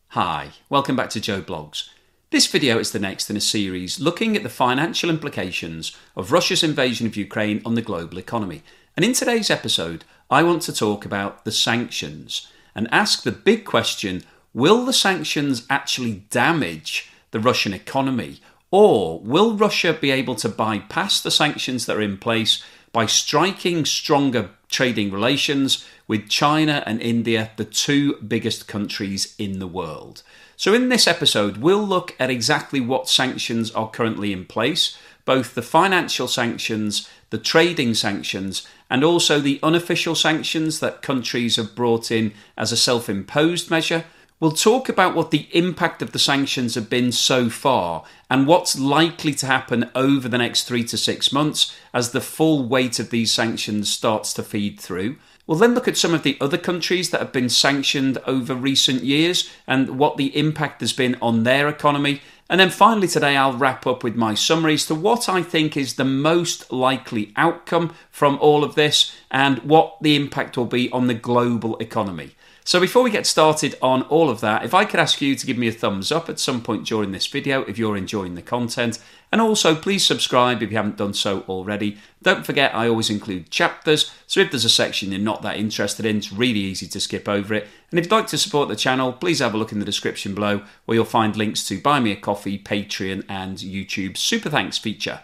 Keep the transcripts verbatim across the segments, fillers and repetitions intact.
Hi, welcome back to Joe Blogs. This video is the next in a series looking at the financial implications of Russia's invasion of Ukraine on the global economy. And in today's episode, I want to talk about the sanctions and ask the big question, will the sanctions actually damage the Russian economy? Or will Russia be able to bypass the sanctions that are in place by striking stronger trading relations with China and India, the two biggest countries in the world? So in this episode, we'll look at exactly what sanctions are currently in place, both the financial sanctions, the trading sanctions, and also the unofficial sanctions that countries have brought in as a self-imposed measure. We'll talk about what the impact of the sanctions have been so far and what's likely to happen over the next three to six months as the full weight of these sanctions starts to feed through. We'll then look at some of the other countries that have been sanctioned over recent years and what the impact has been on their economy. And then finally today I'll wrap up with my summaries to what I think is the most likely outcome from all of this and what the impact will be on the global economy. So before we get started on all of that, if I could ask you to give me a thumbs up at some point during this video if you're enjoying the content, and also please subscribe if you haven't done so already. Don't forget I always include chapters, so if there's a section you're not that interested in, it's really easy to skip over it. And if you'd like to support the channel, please have a look in the description below where you'll find links to Buy Me a Coffee, Patreon and YouTube's Super Thanks feature.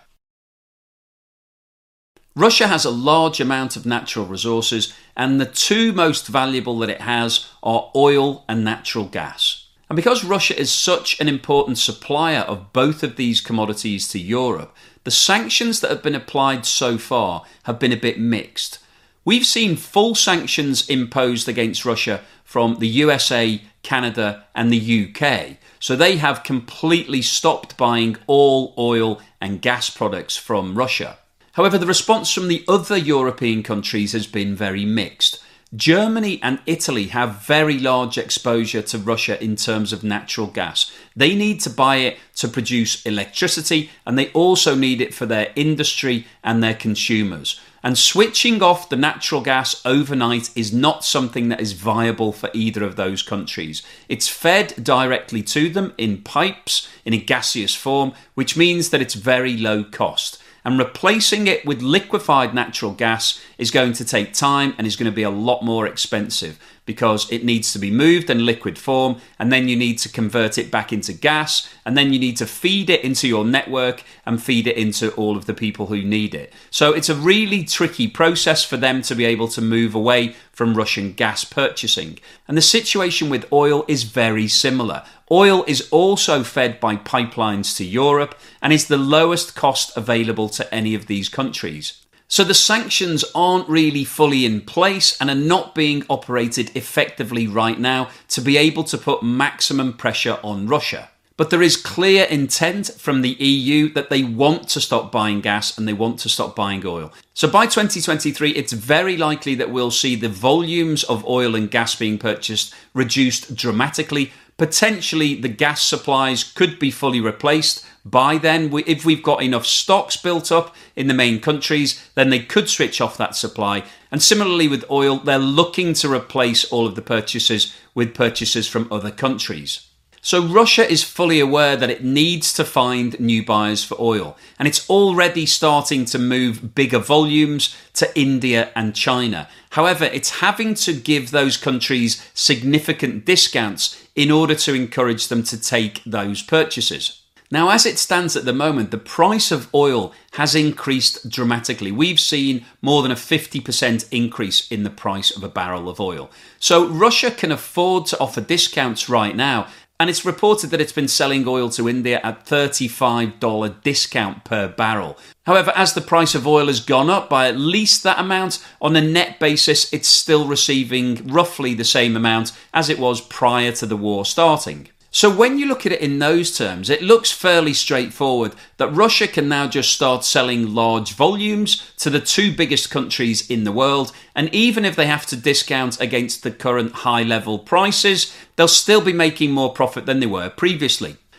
Russia has a large amount of natural resources, and the two most valuable that it has are oil and natural gas. And because Russia is such an important supplier of both of these commodities to Europe, the sanctions that have been applied so far have been a bit mixed. We've seen full sanctions imposed against Russia from the U S A, Canada and the U K. So they have completely stopped buying all oil and gas products from Russia. However, the response from the other European countries has been very mixed. Germany and Italy have very large exposure to Russia in terms of natural gas. They need to buy it to produce electricity, and they also need it for their industry and their consumers. And switching off the natural gas overnight is not something that is viable for either of those countries. It's fed directly to them in pipes in a gaseous form, which means that it's very low cost. And replacing it with liquefied natural gas is going to take time and is going to be a lot more expensive because it needs to be moved in liquid form, and then you need to convert it back into gas, and then you need to feed it into your network and feed it into all of the people who need it. So it's a really tricky process for them to be able to move away from Russian gas purchasing. And the situation with oil is very similar. Oil is also fed by pipelines to Europe and is the lowest cost available to any of these countries. So the sanctions aren't really fully in place and are not being operated effectively right now to be able to put maximum pressure on Russia. But there is clear intent from the E U that they want to stop buying gas and they want to stop buying oil. So by twenty twenty-three, it's very likely that we'll see the volumes of oil and gas being purchased reduced dramatically. Potentially, the gas supplies could be fully replaced by then. If we've got enough stocks built up in the main countries, then they could switch off that supply. And similarly with oil, they're looking to replace all of the purchases with purchases from other countries. So Russia is fully aware that it needs to find new buyers for oil, and it's already starting to move bigger volumes to India and China. However, it's having to give those countries significant discounts in order to encourage them to take those purchases. Now, as it stands at the moment, the price of oil has increased dramatically. We've seen more than a fifty percent increase in the price of a barrel of oil. So Russia can afford to offer discounts right now. And it's reported that it's been selling oil to India at thirty-five dollars discount per barrel. However, as the price of oil has gone up by at least that amount, on a net basis, it's still receiving roughly the same amount as it was prior to the war starting. So when you look at it in those terms, it looks fairly straightforward that Russia can now just start selling large volumes to the two biggest countries in the world. And even if they have to discount against the current high level prices, they'll still be making more profit than they were previously.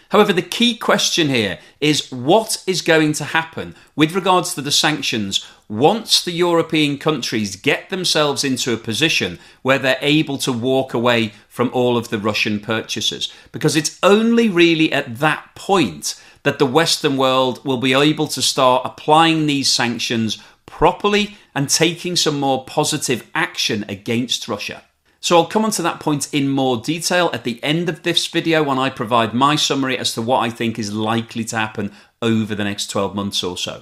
However, the key question here is what is going to happen with regards to the sanctions once the European countries get themselves into a position where they're able to walk away from all of the Russian purchases. Because it's only really at that point that the Western world will be able to start applying these sanctions properly and taking some more positive action against Russia. So I'll come on to that point in more detail at the end of this video when I provide my summary as to what I think is likely to happen over the next twelve months or so.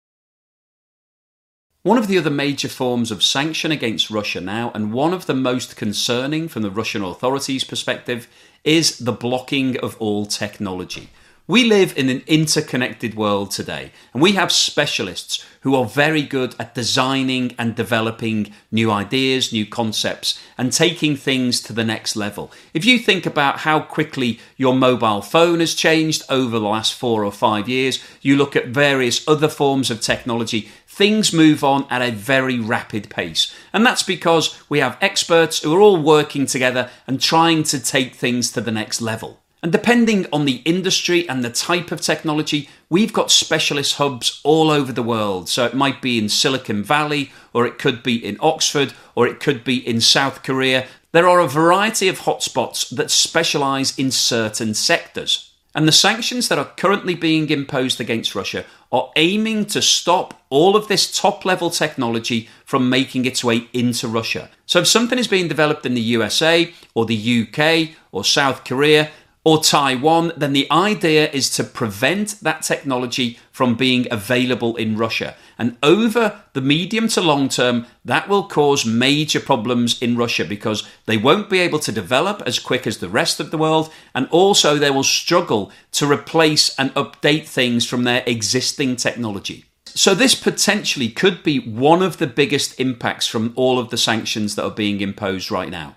One of the other major forms of sanction against Russia now, and one of the most concerning from the Russian authorities' perspective, is the blocking of all technology. We live in an interconnected world today, and we have specialists who are very good at designing and developing new ideas, new concepts, and taking things to the next level. If you think about how quickly your mobile phone has changed over the last four or five years, you look at various other forms of technology, things move on at a very rapid pace. And that's because we have experts who are all working together and trying to take things to the next level. And depending on the industry and the type of technology, we've got specialist hubs all over the world. So it might be in Silicon Valley, or it could be in Oxford, or it could be in South Korea. There are a variety of hotspots that specialise in certain sectors. And the sanctions that are currently being imposed against Russia are aiming to stop all of this top-level technology from making its way into Russia. So if something is being developed in the U S A, or the U K, or South Korea, or Taiwan, then the idea is to prevent that technology from being available in Russia. And over the medium to long term, that will cause major problems in Russia because they won't be able to develop as quick as the rest of the world, and also they will struggle to replace and update things from their existing technology. So this potentially could be one of the biggest impacts from all of the sanctions that are being imposed right now.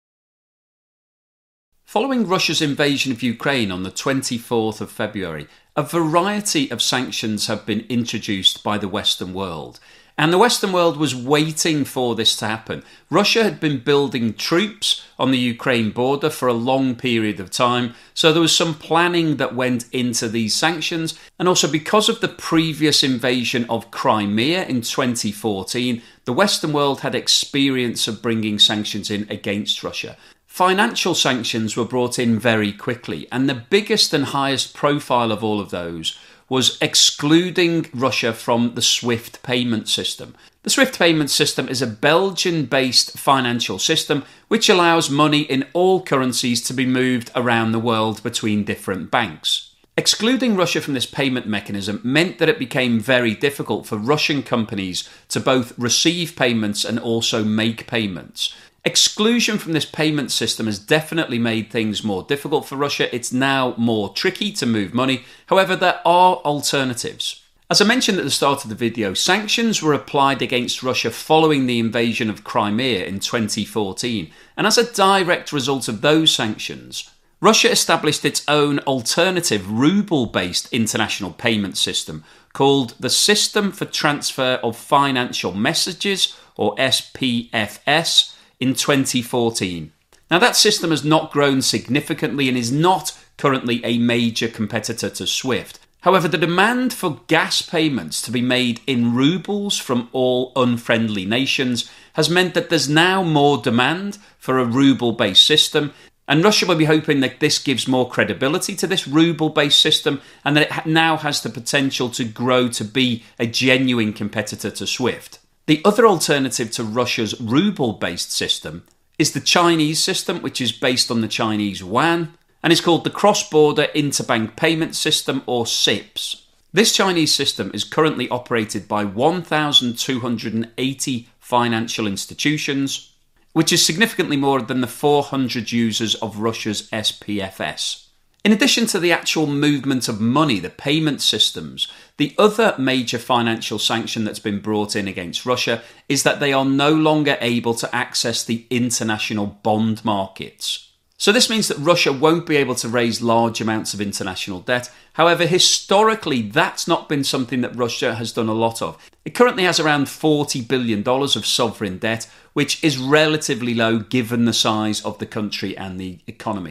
Following Russia's invasion of Ukraine on the twenty-fourth of February, a variety of sanctions have been introduced by the Western world. And the Western world was waiting for this to happen. Russia had been building troops on the Ukraine border for a long period of time, so there was some planning that went into these sanctions. And also because of the previous invasion of Crimea in twenty fourteen, the Western world had experience of bringing sanctions in against Russia. Financial sanctions were brought in very quickly, and the biggest and highest profile of all of those was excluding Russia from the SWIFT payment system. The SWIFT payment system is a Belgian-based financial system which allows money in all currencies to be moved around the world between different banks. Excluding Russia from this payment mechanism meant that it became very difficult for Russian companies to both receive payments and also make payments. Exclusion from this payment system has definitely made things more difficult for Russia. It's now more tricky to move money. However, there are alternatives. As I mentioned at the start of the video, sanctions were applied against Russia following the invasion of Crimea in twenty fourteen. And as a direct result of those sanctions, Russia established its own alternative ruble-based international payment system called the System for Transfer of Financial Messages, or S P F S, in twenty fourteen. Now that system has not grown significantly and is not currently a major competitor to SWIFT. However, the demand for gas payments to be made in rubles from all unfriendly nations has meant that there's now more demand for a ruble-based system, and Russia will be hoping that this gives more credibility to this ruble-based system and that it now has the potential to grow to be a genuine competitor to SWIFT. The other alternative to Russia's ruble-based system is the Chinese system, which is based on the Chinese yuan, and is called the Cross-Border Interbank Payment System, or C I P S. This Chinese system is currently operated by one thousand two hundred eighty financial institutions, which is significantly more than the four hundred users of Russia's S P F S. In addition to the actual movement of money, the payment systems, the other major financial sanction that's been brought in against Russia is that they are no longer able to access the international bond markets. So this means that Russia won't be able to raise large amounts of international debt. However, historically, that's not been something that Russia has done a lot of. It currently has around forty billion dollars of sovereign debt, which is relatively low given the size of the country and the economy.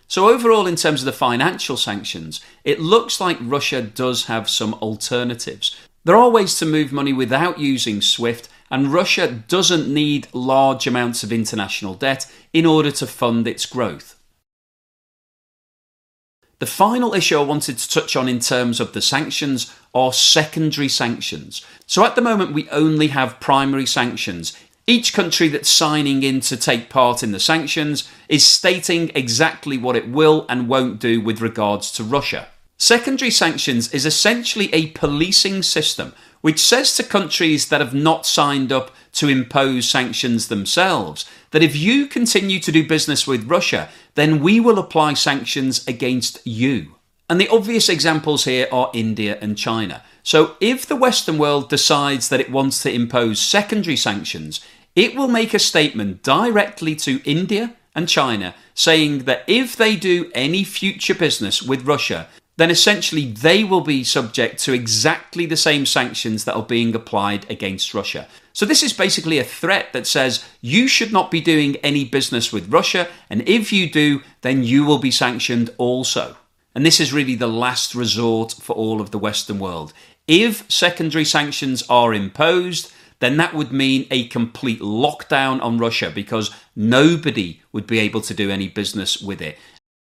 So overall, in terms of the financial sanctions, it looks like Russia does have some alternatives. There are ways to move money without using SWIFT, and Russia doesn't need large amounts of international debt in order to fund its growth. The final issue I wanted to touch on in terms of the sanctions are secondary sanctions. So at the moment we only have primary sanctions. Each country that's signing in to take part in the sanctions is stating exactly what it will and won't do with regards to Russia. Secondary sanctions is essentially a policing system which says to countries that have not signed up to impose sanctions themselves that if you continue to do business with Russia, then we will apply sanctions against you. And the obvious examples here are India and China. So if the Western world decides that it wants to impose secondary sanctions, it will make a statement directly to India and China saying that if they do any future business with Russia, then essentially they will be subject to exactly the same sanctions that are being applied against Russia. So this is basically a threat that says you should not be doing any business with Russia, and if you do, then you will be sanctioned also. And this is really the last resort for all of the Western world. If secondary sanctions are imposed, then that would mean a complete lockdown on Russia because nobody would be able to do any business with it.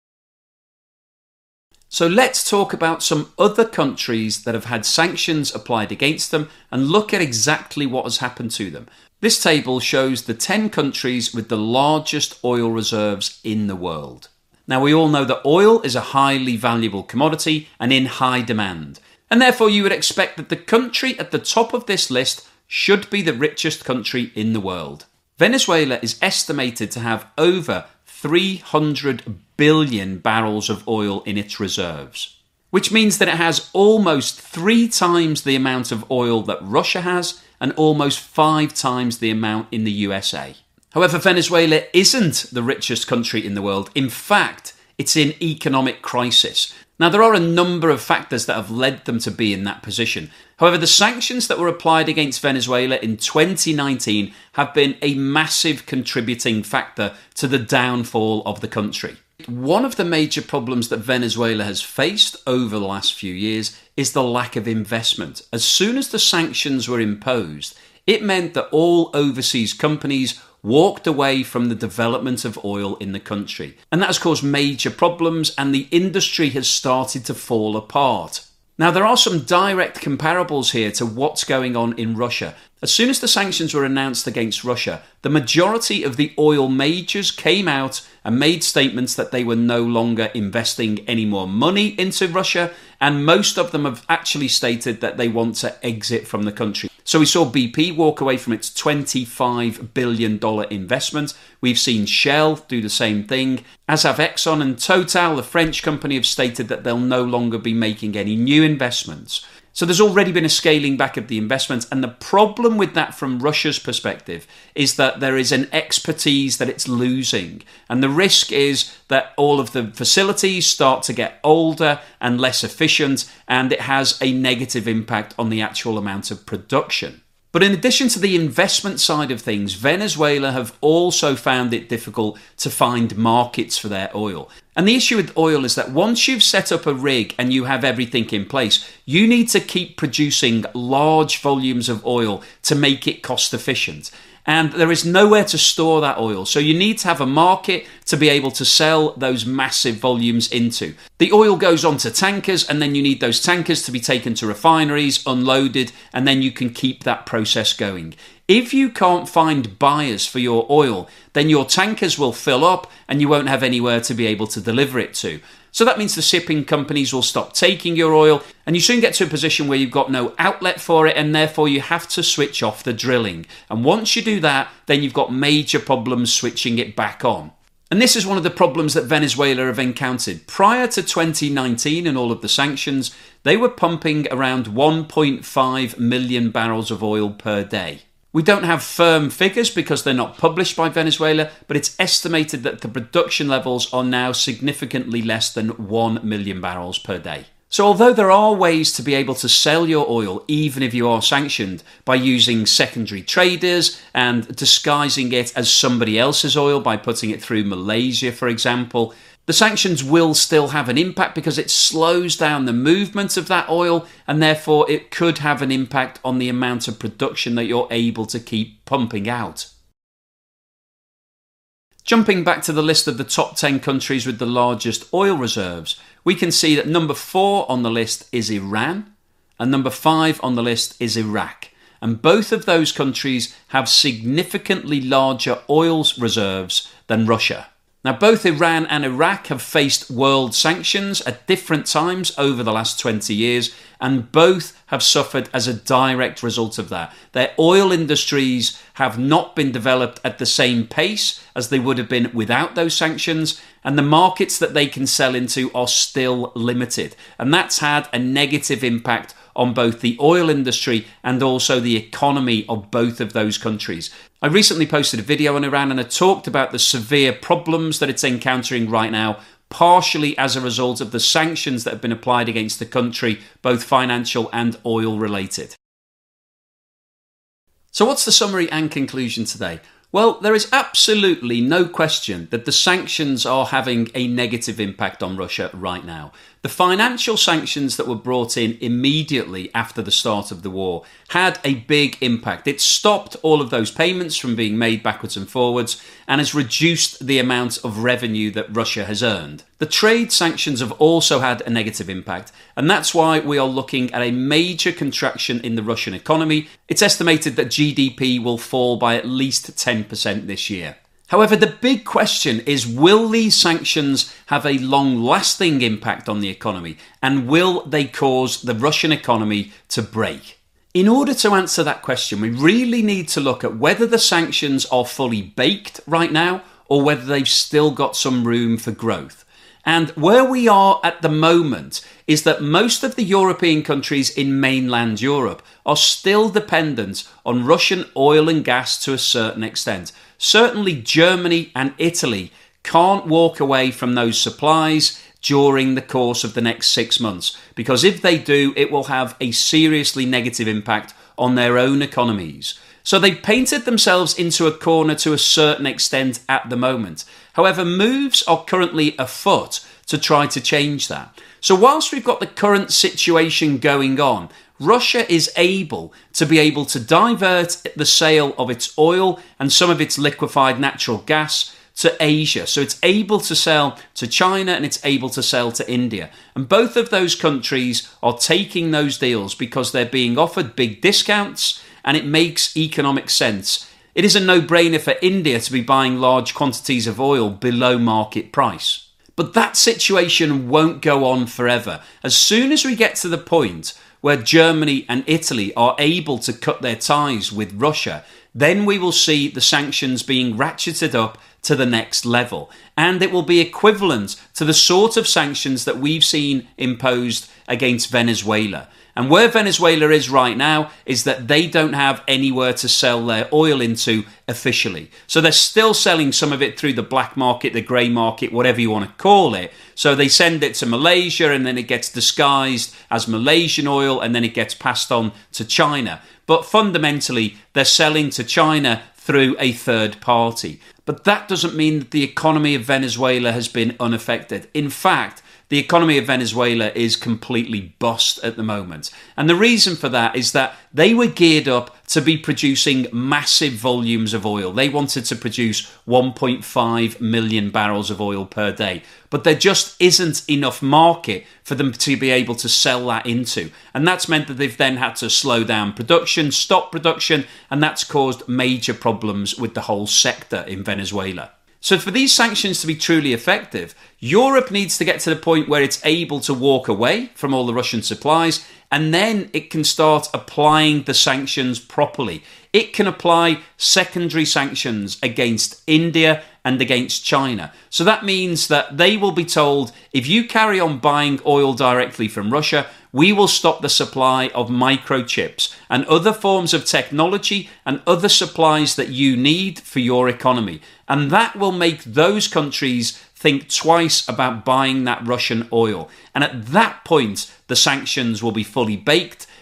So let's talk about some other countries that have had sanctions applied against them and look at exactly what has happened to them. This table shows the ten countries with the largest oil reserves in the world. Now we all know that oil is a highly valuable commodity and in high demand. And therefore you would expect that the country at the top of this list should be the richest country in the world. Venezuela is estimated to have over three hundred billion barrels of oil in its reserves, which means that it has almost three times the amount of oil that Russia has and almost five times the amount in the U S A. However, Venezuela isn't the richest country in the world. In fact, it's in economic crisis. Now, there are a number of factors that have led them to be in that position. However, the sanctions that were applied against Venezuela in twenty nineteen have been a massive contributing factor to the downfall of the country. One of the major problems that Venezuela has faced over the last few years is the lack of investment. As soon as the sanctions were imposed, it meant that all overseas companies walked away from the development of oil in the country. And that has caused major problems and the industry has started to fall apart. Now, there are some direct comparables here to what's going on in Russia. As soon as the sanctions were announced against Russia, the majority of the oil majors came out and made statements that they were no longer investing any more money into Russia, and most of them have actually stated that they want to exit from the country. So we saw B P walk away from its twenty-five billion dollars investment. We've seen Shell do the same thing. As have Exxon and Total, the French company, have stated that they'll no longer be making any new investments. So there's already been a scaling back of the investments, and the problem with that from Russia's perspective is that there is an expertise that it's losing, and the risk is that all of the facilities start to get older and less efficient, and it has a negative impact on the actual amount of production. But in addition to the investment side of things, Venezuela have also found it difficult to find markets for their oil. And the issue with oil is that once you've set up a rig and you have everything in place, you need to keep producing large volumes of oil to make it cost efficient. And there is nowhere to store that oil. So you need to have a market to be able to sell those massive volumes into. The oil goes onto tankers, and then you need those tankers to be taken to refineries, unloaded, and then you can keep that process going. If you can't find buyers for your oil, then your tankers will fill up and you won't have anywhere to be able to deliver it to. So that means the shipping companies will stop taking your oil, and you soon get to a position where you've got no outlet for it, and therefore you have to switch off the drilling. And once you do that, then you've got major problems switching it back on. And this is one of the problems that Venezuela have encountered. Prior to twenty nineteen and all of the sanctions, they were pumping around one point five million barrels of oil per day. We don't have firm figures because they're not published by Venezuela, but it's estimated that the production levels are now significantly less than one million barrels per day. So although there are ways to be able to sell your oil even if you are sanctioned by using secondary traders and disguising it as somebody else's oil by putting it through Malaysia, for example, The sanctions will still have an impact because it slows down the movement of that oil, and therefore it could have an impact on the amount of production that you're able to keep pumping out. Jumping back to the list of the top ten countries with the largest oil reserves, we can see that number four on the list is Iran, and number five on the list is Iraq. And both of those countries have significantly larger oil reserves than Russia. Now, both Iran and Iraq have faced world sanctions at different times over the last twenty years, and both have suffered as a direct result of that. Their oil industries have not been developed at the same pace as they would have been without those sanctions, and the markets that they can sell into are still limited. And that's had a negative impact on both the oil industry and also the economy of both of those countries. I recently posted a video on Iran and I talked about the severe problems that it's encountering right now, partially as a result of the sanctions that have been applied against the country, both financial and oil related. So what's the summary and conclusion today? Well, there is absolutely no question that the sanctions are having a negative impact on Russia right now. The financial sanctions that were brought in immediately after the start of the war had a big impact. It stopped all of those payments from being made backwards and forwards and has reduced the amount of revenue that Russia has earned. The trade sanctions have also had a negative impact, and that's why we are looking at a major contraction in the Russian economy. It's estimated that G D P will fall by at least ten percent this year. However, the big question is, will these sanctions have a long-lasting impact on the economy, and will they cause the Russian economy to break? In order to answer that question, we really need to look at whether the sanctions are fully baked right now or whether they've still got some room for growth. And where we are at the moment is that most of the European countries in mainland Europe are still dependent on Russian oil and gas to a certain extent. Certainly Germany and Italy can't walk away from those supplies during the course of the next six months, because if they do, it will have a seriously negative impact on their own economies. So they painted themselves into a corner to a certain extent at the moment. However, moves are currently afoot to try to change that. So whilst we've got the current situation going on, Russia is able to be able to divert the sale of its oil and some of its liquefied natural gas to Asia. So it's able to sell to China and it's able to sell to India. And both of those countries are taking those deals because they're being offered big discounts and it makes economic sense. It is a no-brainer for India to be buying large quantities of oil below market price. But that situation won't go on forever. As soon as we get to the point where Germany and Italy are able to cut their ties with Russia, then we will see the sanctions being ratcheted up to the next level. And it will be equivalent to the sort of sanctions that we've seen imposed against Venezuela. And where Venezuela is right now is that they don't have anywhere to sell their oil into officially. So they're still selling some of it through the black market, the grey market, whatever you want to call it. So they send it to Malaysia and then it gets disguised as Malaysian oil and then it gets passed on to China. But fundamentally, they're selling to China through a third party. But that doesn't mean that the economy of Venezuela has been unaffected. In fact, the economy of Venezuela is completely bust at the moment. And the reason for that is that they were geared up to be producing massive volumes of oil. They wanted to produce one point five million barrels of oil per day. But there just isn't enough market for them to be able to sell that into. And that's meant that they've then had to slow down production, stop production, and that's caused major problems with the whole sector in Venezuela. So for these sanctions to be truly effective, Europe needs to get to the point where it's able to walk away from all the Russian supplies, and then it can start applying the sanctions properly. It can apply secondary sanctions against India and against China. So that means that they will be told, if you carry on buying oil directly from Russia, we will stop the supply of microchips and other forms of technology and other supplies that you need for your economy. And that will make those countries think twice about buying that Russian oil. And at that point, the sanctions will be fully baked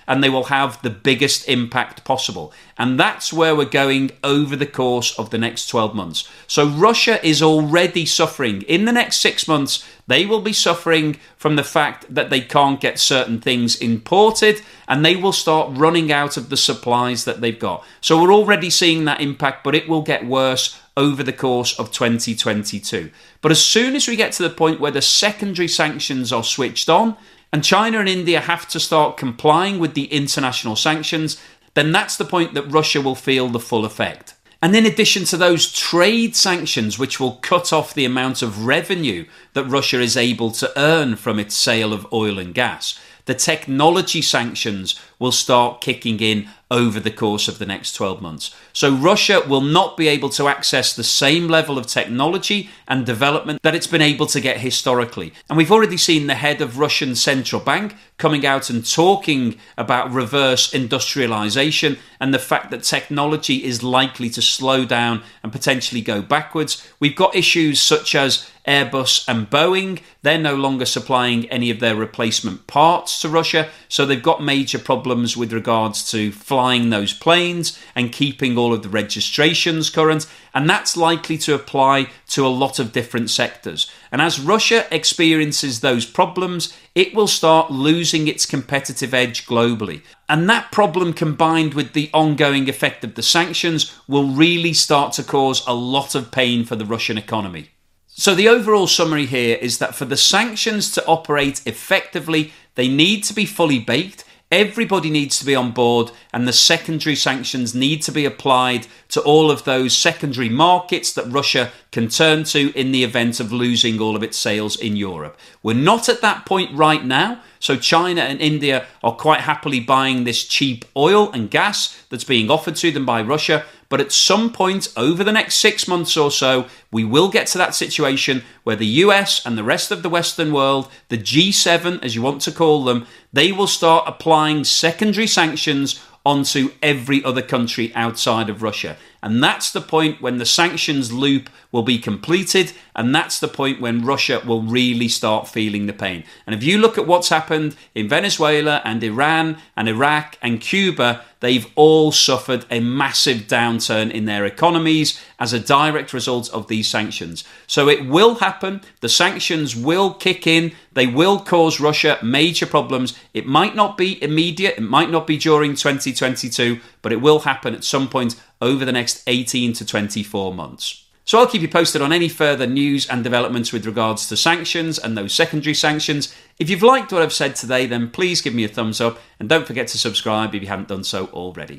and they will have the biggest impact possible. And that's where we're going over the course of the next twelve months. So Russia is already suffering. In the next six months, they will be suffering from the fact that they can't get certain things imported, and they will start running out of the supplies that they've got. So we're already seeing that impact, but it will get worse over the course of twenty twenty-two. But as soon as we get to the point where the secondary sanctions are switched on, and China and India have to start complying with the international sanctions, then that's the point that Russia will feel the full effect. And in addition to those trade sanctions, which will cut off the amount of revenue that Russia is able to earn from its sale of oil and gas, the technology sanctions will start kicking in over the course of the next twelve months. So Russia will not be able to access the same level of technology and development that it's been able to get historically. And we've already seen the head of Russian central bank coming out and talking about reverse industrialization and the fact that technology is likely to slow down and potentially go backwards. We've got issues such as Airbus and Boeing. They're no longer supplying any of their replacement parts to Russia, so they've got major problems with regards to flying those planes and keeping all of the registrations current, and that's likely to apply to a lot of different sectors. And as Russia experiences those problems, it will start losing its competitive edge globally. And that problem, combined with the ongoing effect of the sanctions, will really start to cause a lot of pain for the Russian economy. So the overall summary here is that for the sanctions to operate effectively, they need to be fully baked. Everybody needs to be on board, and the secondary sanctions need to be applied to all of those secondary markets that Russia can turn to in the event of losing all of its sales in Europe. We're not at that point right now, so China and India are quite happily buying this cheap oil and gas that's being offered to them by Russia. But at some point over the next six months or so, we will get to that situation where the U S and the rest of the Western world, the G seven as you want to call them, they will start applying secondary sanctions onto every other country outside of Russia. And that's the point when the sanctions loop will be completed, and that's the point when Russia will really start feeling the pain. And if you look at what's happened in Venezuela and Iran and Iraq and Cuba, they've all suffered a massive downturn in their economies as a direct result of these sanctions. So it will happen. The sanctions will kick in. They will cause Russia major problems. It might not be immediate. It might not be during twenty twenty-two, but it will happen at some point over the next eighteen to twenty-four months. So I'll keep you posted on any further news and developments with regards to sanctions and those secondary sanctions. If you've liked what I've said today, then please give me a thumbs up, and don't forget to subscribe if you haven't done so already.